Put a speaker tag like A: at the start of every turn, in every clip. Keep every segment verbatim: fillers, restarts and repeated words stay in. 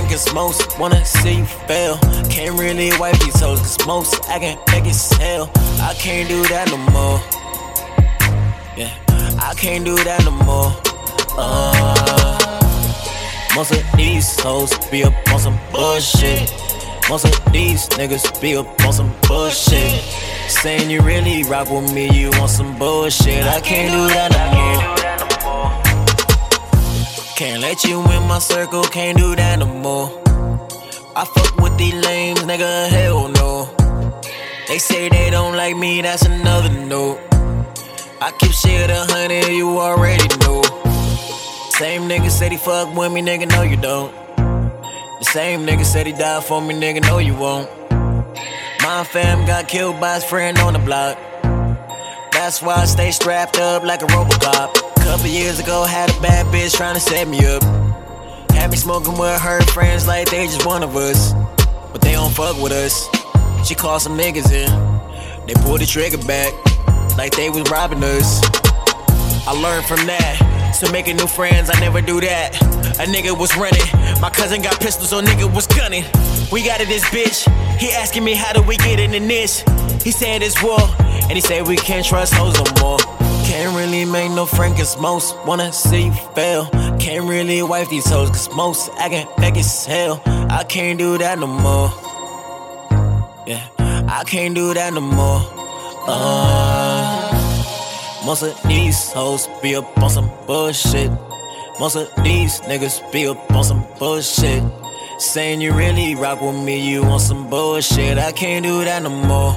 A: friend, cause most wanna see you fail. Can't really wipe these hoes, cause most actin' fake as hell. I can't do that no more. Yeah, I can't do that no more. Uh, most of these hoes be up on some bullshit. Most of these niggas be up on some bullshit. Saying you really rock with me, you want some bullshit. I can't do that no more. Can't let you in my circle, can't do that no more. I fuck with these lames, nigga, hell no. They say they don't like me, that's another no. I keep shit a hundred, you already know. Same nigga said he fuck with me, nigga, no you don't. The same nigga said he died for me, nigga, no you won't. My fam got killed by his friend on the block. That's why I stay strapped up like a Robocop. Couple years ago, had a bad bitch trying to set me up. Had me smoking with her friends like they just one of us. But they don't fuck with us. She called some niggas in. They pulled the trigger back like they was robbing us. I learned from that, so making new friends, I never do that. A nigga was running, my cousin got pistols, so nigga was gunning. We got it, this bitch, he asking me how do we get in this. He said it's war, and he said we can't trust hoes no more. Can't really make no friend, cause most wanna see you fail. Can't really wife these hoes, cause most actin' fake as hell. I can't do that no more. Yeah, I can't do that no more. Uh, most of these hoes be up on some bullshit. Most of these niggas be up on some bullshit. Saying you really rock with me, you want some bullshit. I can't do that no more.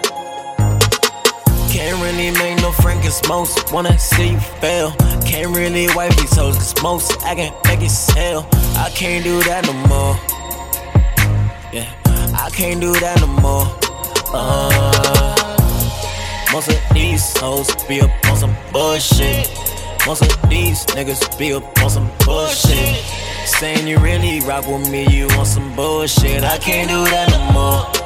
A: Can't really make no friend, cause most wanna see you fail. Can't really wipe these hoes, cause most actin' fake as hell. I can't do that no more. Yeah, I can't do that no more. Uh, most of these hoes be up on some bullshit. Most of these niggas be up on some bullshit. Saying you really rock with me, you want some bullshit. I can't do that no more.